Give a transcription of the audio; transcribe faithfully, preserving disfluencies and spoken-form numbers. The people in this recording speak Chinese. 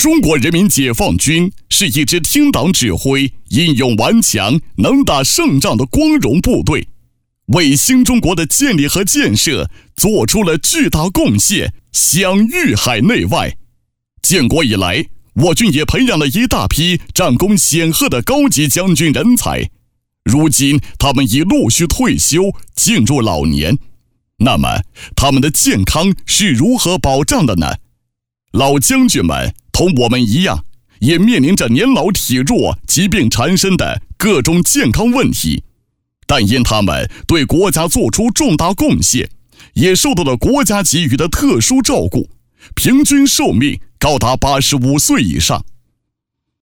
中国人民解放军是一支听党指挥、英勇顽强、能打胜仗的光荣部队，为新中国的建立和建设做出了巨大贡献，享誉海内外。建国以来，我军也培养了一大批战功显赫的高级将军人才，如今他们已陆续退休，进入老年。那么，他们的健康是如何保障的呢？老将军们同我们一样，也面临着年老体弱、疾病缠身的各种健康问题，但因他们对国家做出重大贡献，也受到了国家给予的特殊照顾，平均寿命高达八十五岁以上。